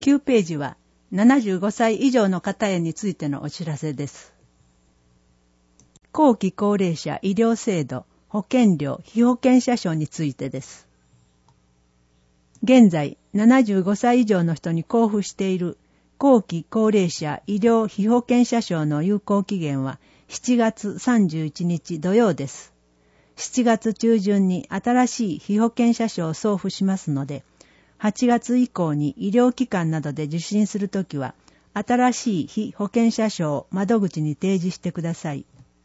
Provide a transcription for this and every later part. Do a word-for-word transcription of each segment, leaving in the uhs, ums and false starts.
きゅうページはななじゅうごさい以上の方へについてのお知らせです。後期高齢者医療制度、保険料、被保険者証についてです。現在、ななじゅうごさい以上の人に交付している後期高齢者医療被保険者証の有効期限はしちがつさんじゅういちにち土曜です。しちがつ中旬に新しい被保険者証を送付しますので、はちがつ以降に医療機関などで受診するときは、新しい被保険者証を窓口に提示してください。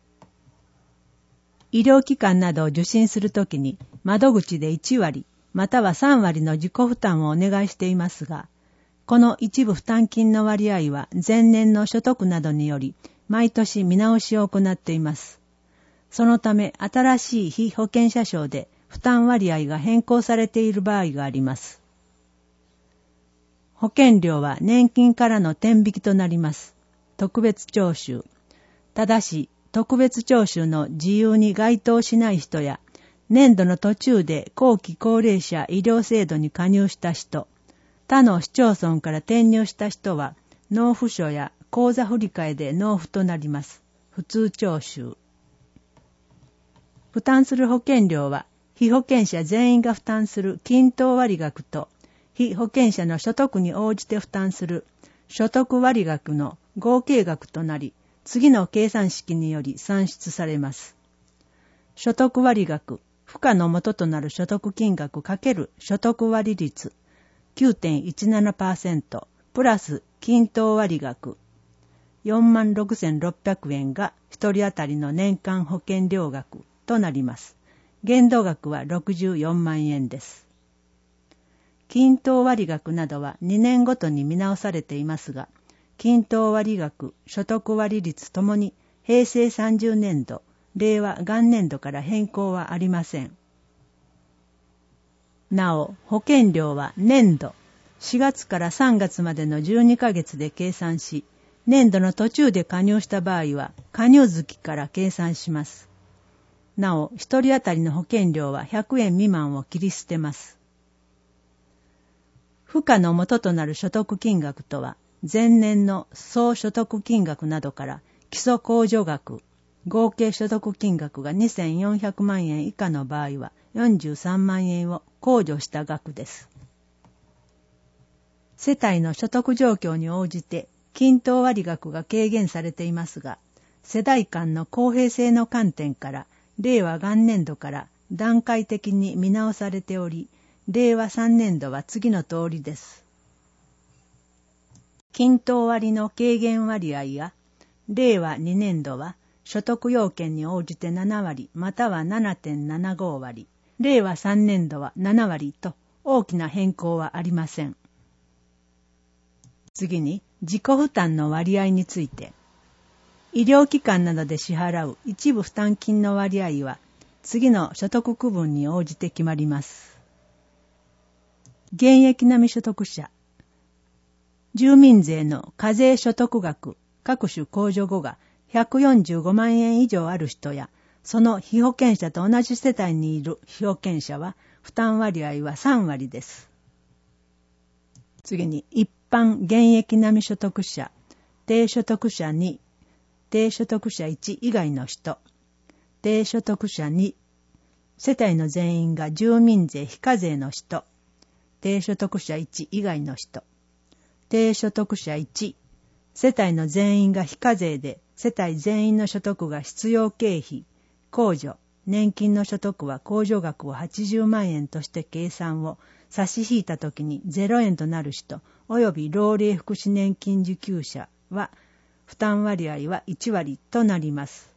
医療機関などを受診するときに、窓口でいちわり、またはさんわりの自己負担をお願いしていますが、この一部負担金の割合は前年の所得などにより、毎年見直しを行っています。そのため、新しい被保険者証で負担割合が変更されている場合があります。保険料は年金からの天引きとなります。特別徴収。ただし、特別徴収の自由に該当しない人や、年度の途中で後期高齢者医療制度に加入した人、他の市町村から転入した人は、納付書や口座振替で納付となります。普通徴収。負担する保険料は、被保険者全員が負担する均等割額と、被保険者の所得に応じて負担する所得割額の合計額となり、次の計算式により算出されます。所得割額、付加の元となる所得金額×所得割率 きゅうてんいちななパーセント プラス均等割額 よんまんろくせんろっぴゃくえんが一人当たりの年間保険料額となります。限度額はろくじゅうよんまんえんです。均等割額などはにねんごとに見直されていますが、均等割額、所得割率ともにへいせいさんじゅうねんど、令和元年度から変更はありません。なお、保険料は年度、しがつからさんがつまでのじゅうにかげつで計算し、年度の途中で加入した場合は加入月から計算します。なお、一人当たりの保険料はひゃくえん未満を切り捨てます。付加の元となる所得金額とは、前年の総所得金額などから基礎控除額、合計所得金額がにせんよんひゃくまんえん以下の場合はよんじゅうさんまんえんを控除した額です。世帯の所得状況に応じて均等割額が軽減されていますが、世代間の公平性の観点から令和元年度から段階的に見直されており、令和さんねんどは次の通りです。均等割の軽減割合や、令和にねんどは所得要件に応じてななわりまたは ななてんななごわり、令和さんねんどはななわりと大きな変更はありません。次に自己負担の割合について、医療機関などで支払う一部負担金の割合は次の所得区分に応じて決まります。現役並み所得者、住民税の課税所得額、各種控除後がひゃくよんじゅうごまんえん以上ある人や、その被保険者と同じ世帯にいる被保険者は、負担割合はさんわりです。次に、一般現役並み所得者、低所得者に、低所得者いち以外の人、低所得者に、世帯の全員が住民税非課税の人、低所得者いち以外の人、低所得者いち、世帯の全員が非課税で、世帯全員の所得が必要経費、控除、年金の所得は控除額をはちじゅうまんえんとして計算を差し引いたときにゼロえんとなる人、及び老齢福祉年金受給者は、負担割合はいちわりとなります。